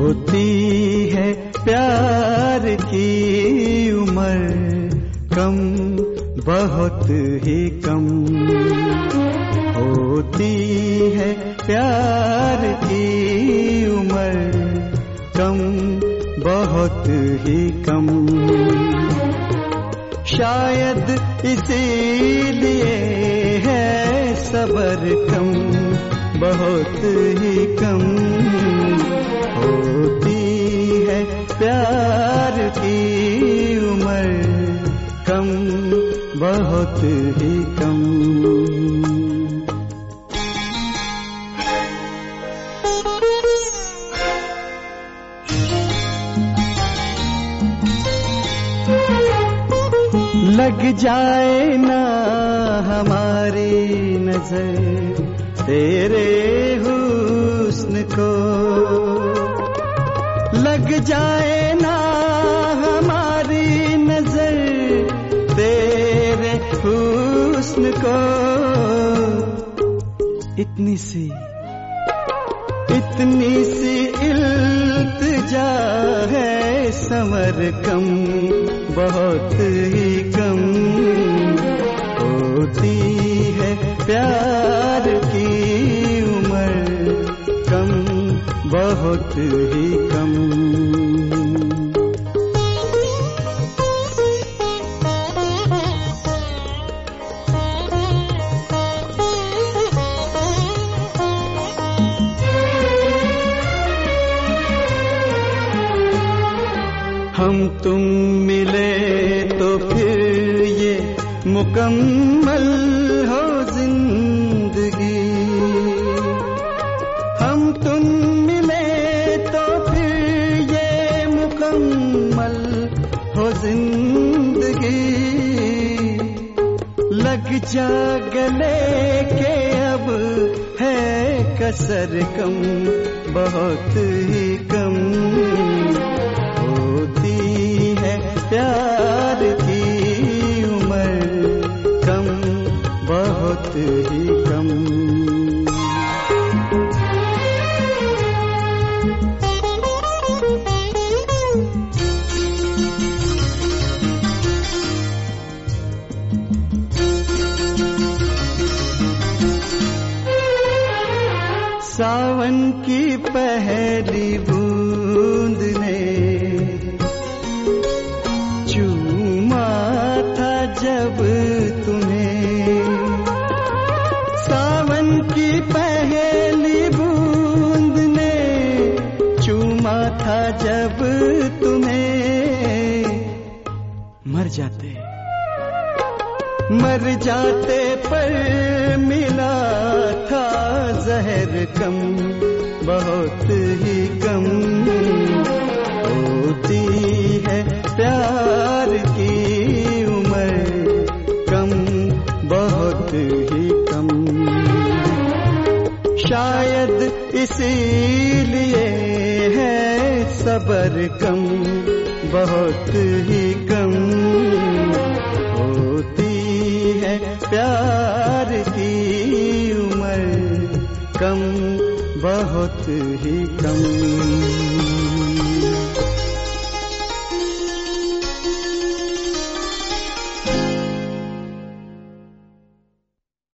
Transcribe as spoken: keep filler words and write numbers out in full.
होती है प्यार की उम्र कम, बहुत ही कम। होती है प्यार की उम्र कम, बहुत ही कम। शायद इसीलिए है सब्र कम, बहुत ही कम। होती है प्यार की उम्र कम, बहुत ही कम। लग जाए ना हमारी नजर तेरे हुस्न को, लग जाए ना हमारी नजर तेरे हुस्न को। इतनी सी इतनी सी इल्तिजा है समर कम, बहुत ही कम। होती है प्यार की उम्र कम, बहुत ही कम। हम तुम मिले तो फिर ये मुकम्मल हो जिंदगी। हम तुम मिले तो फिर ये मुकम्मल हो जिंदगी। लग जा गले के अब है कसर कम, बहुत ही कम। प्यार की उम्र कम, बहुत ही कम। सावन की पहली बूंद ने जब तुम्हें, सावन की पहली बूंद ने चूमा था जब तुम्हें। मर जाते मर जाते पर मिला था जहर कम, बहुत ही कम। होती है प्यार की बहुत ही कम। शायद इसीलिए है सब्र कम, बहुत ही कम। होती है प्यार की उम्र कम, बहुत ही कम।